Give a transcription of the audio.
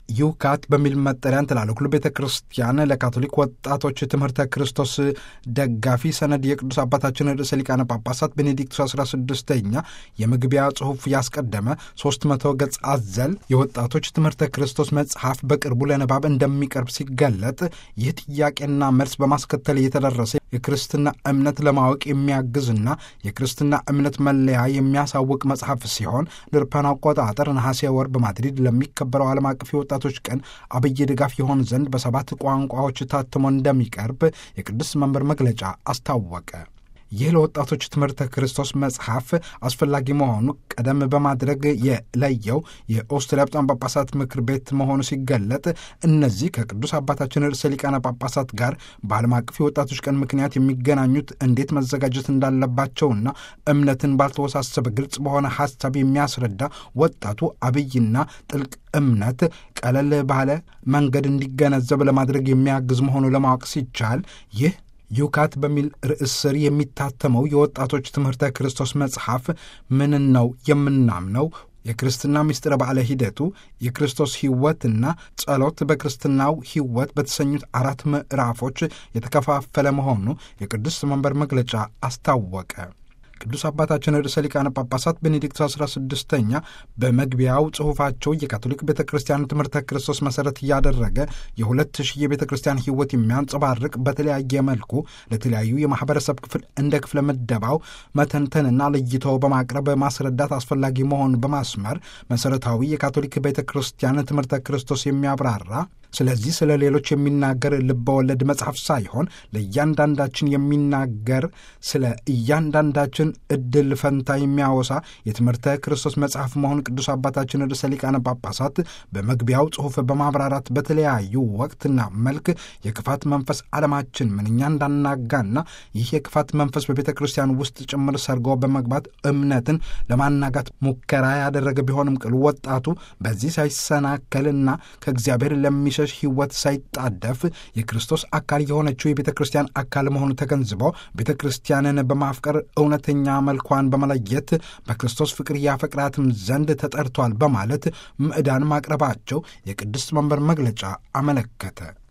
ዩካት በሚል መጠሪያ ተላለኩ ቤተ ክርስቲያን ለካቶሊክ ወጣቶች ትምህርተ ክርስቶስ ደጋፊ ሰነድ የቅዱስ አባታችን ርዕሰ ሊቃነ ጳጳሳት ቤኔዲክቱስ 16ኛ የመግቢያ ጽሑፍ ያስቀደመ 300 ገጽ አዘል የወጣቶች ትምህርተ ክርስቶስ መጽሐፍ በቅርቡ ለንባብ እንደሚቀርብ ሲገለጥ ይህ ጥያቄና መልስ በማስከተል የተደረሰ የክርስትና እምነት ለማወቅ የሚያግዝና የክርስትና እምነት መለያ የሚያሳውቅ መጽሐፍ ሲሆን ለአውሮፓውያን አቆጣጠር ነሐሴ ወር በማድሪድ ለሚከበረው ዓለም አቀፍ የወጣቶች ቀን አብይ ድጋፍ ይሆን ዘንድ በ7 ቋንቋዎች ታትሞ እንደሚቀርብ የቅዱስ መንበር መግለጫ አስታወቀ። ይህ ለወጣቶች ትምህርተ ክርስቶስ መጽሐፍ አስፈላጊ መሆኑ ቀደም በማድረግ የለየው የኦስትሪያ ሊቃነ ጳጳሳት ምክር ቤት መሆኑ ሲገለጥ እነዚህ ከቅዱስ አባታችን ርዕሰ ሊቃነ ጳጳሳት ጋር በዓለም አቀፍ የወጣቶች ቀን ምክንያት የሚገናኙት እንዴት መዘጋጀት እንዳለባቸውና እምነትን ባልተወሳሰበ ግልጽ በሆነ ሐሳብ የሚያስረዳ ወጣቱ አብይና ጥልቅ እምነት ቀለል ባለ መንገድ እንዲገነዘብ ለማድረግ የሚያግዝ መሆኑ ለማወቅ ሲቻል ይህ ዩካት በሚል ርዕስ ስር የሚታተመው የወጣቶች ትምህርተ ክርስቶስ መጽሐፍ ምንን ነው የምናምነው? የክርስትና ምስጢረ በዓለ ሂደቱ፣ የክርስቶስ ሕይወትና ጸሎት በክርስትናው ሕይወት በተሰኙት 4 ምዕራፎች የተከፋፈለ መሆኑ የቅዱስ መንበር መግለጫ አስታወቀ። ቅዱስ አባታችን ርዕሰ ሊቃነ ጳጳሳት ቤኔዲክቱስ 16ኛ በመግቢያው ጽሑፋቸው የካቶሊክ ቤተ ክርስቲያን ትምህርተ ክርስቶስ መሠረት እያደረገ የ2000 የቤተ ክርስቲያን ሕይወት የሚያንጸባርቅ በተለያየ መልኩ ለተለያዩ የማኅበረሰብ ክፍል እንደ ክፍለ ምደባው መተንተንና ለይቶ በማቅረብ ማስረዳት አስፈላጊ መሆኑን በማስመር መሠረታዊ የካቶሊክ ቤተ ክርስቲያን ትምህርተ ክርስቶስ የሚያብራራ ስለዚህ ስለ ሌሎች የሚናገር ልበወለድ መጽሐፍ ሳይሆን ለእያንዳንዳችን የሚናገር ስለ እያንዳንዳችን ዕድል ፈንታ የሚያወሳ የትምህርተ ክርስቶስ መጽሐፍ መሆን ቅዱስ አባታችን ርዕሰ ሊቃነ ጳጳሳት በመግቢያው ጽሑፍ በማብራራት በተለያዩ ወቅትና መልክ የክፋት መንፈስ ዓለማችን ምንኛ እንዳናጋና ይህ የክፋት መንፈስ በቤተ ክርስቲያን ውስጥ ጭምር ሰርጎ በመግባት እምነትን ለማናጋት ሙከራ ያደረገ ቢሆንም ቅሉ ወጣቱ በዚህ ሳይሰናከልና ከእግዚአብሔር ለሚሸሽ ሕይወት ሳይጣደፍ የክርስቶስ አካል የሆነችው የቤተ ክርስቲያን አካል መሆኑ ተገንዝበው ቤተ ክርስቲያንን በማፍቀር እውነተኛ መልኳን በመለየት በክርስቶስ ፍቅር ያፈቅራትም ዘንድ ተጠርቷል በማለት ምዕዳን ማቅረባቸው የቅዱስ መንበር መግለጫ አመለከተ።